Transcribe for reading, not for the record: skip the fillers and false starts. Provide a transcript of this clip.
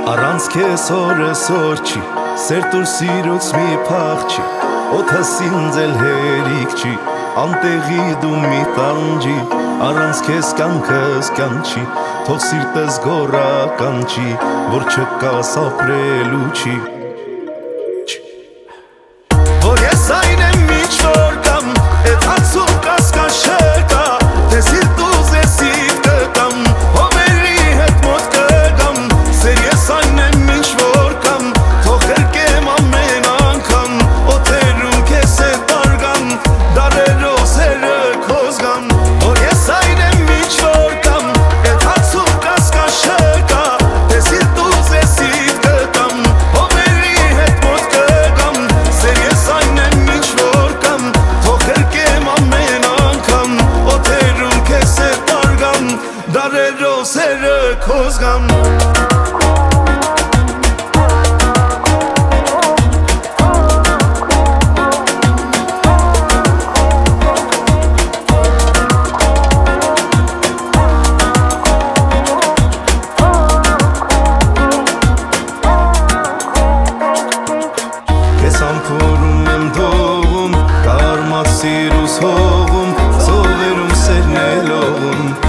Առանց քեզ օրեսօր չի, սերտ ու սիրուց մի փախ չի, օդս ինձ էլ հերիք չի, անտեղի դու մի տանջի, առանց քեզ կյանքս կանչի, թող սիրտս գոռա կանչի, որ չկաս ապրելու չի։ Որ ես այն եմ ինչ որ կամ, էդ հացում կասկած չկա, թե սիրտ ուզեսիդ կտամ, հովերի հետ մոտ կգամ, սեր ես այն եմ ինչ որ կամ, թող հերկեմ ամեն անգամ, օդերում քեզ հետ արգամ, դարերով սերը քո զգամ, որ ես այն եմ ինչ որ կամ, էդ հացում կասկած չկա, թե սիրտ ուզեսիդ կտամ, հովերի հետ մոտ կգամ, սեր ես այն եմ ինչ որ կամ, թող հերկեմ ամեն անգամ, օդերում քեզ հետ արգամ, դարերով սերը քո զգամ։ Ես ամփորում եմ դողում, կարմած սիրուս հողում, սովերում սերն է լողում,